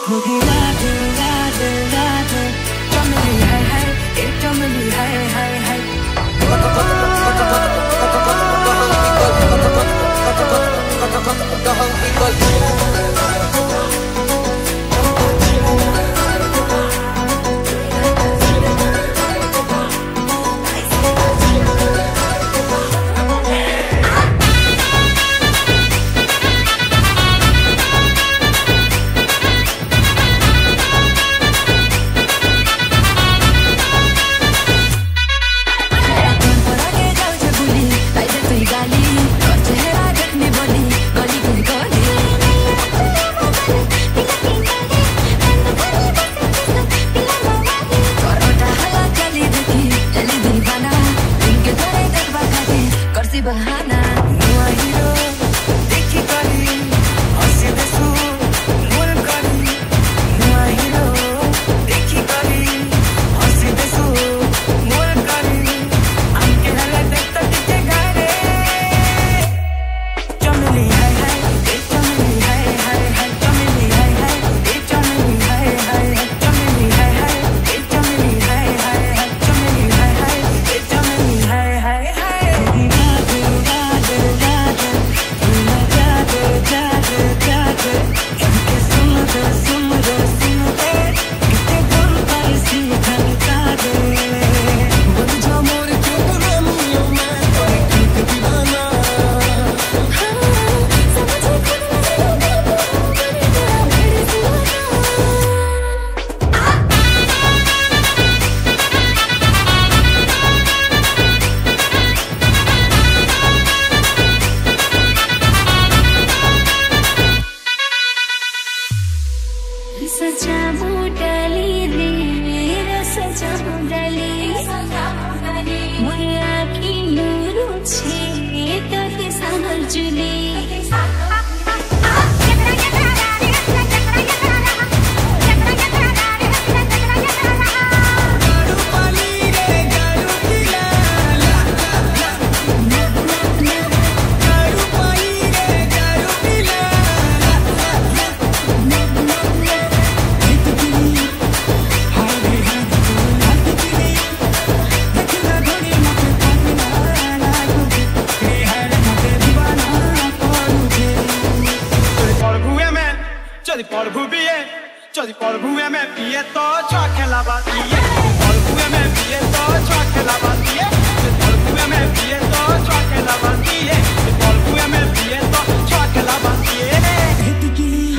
मुझे राधे राधे राधे चमेली है ये चमेली है बहाना नुआ हीरो देखी करी हसी देसु मोर करी नुआ हीरो देखी करी हसी देसु मोर करी आंके हला देखता टिके गारे चमेली है ये चमेली है चमेली है ये चमेली है चमेली है ये चमेली है चमेली है ये चमेली है सजा मुडली रे मेरा सजा मुडली मोर आँखी नूरू छे तोके समझली Jodi polgu me pije to čake la batije polgu me pije to čake la batije polgu me pije to čake la batije polgu me pije to čake la batije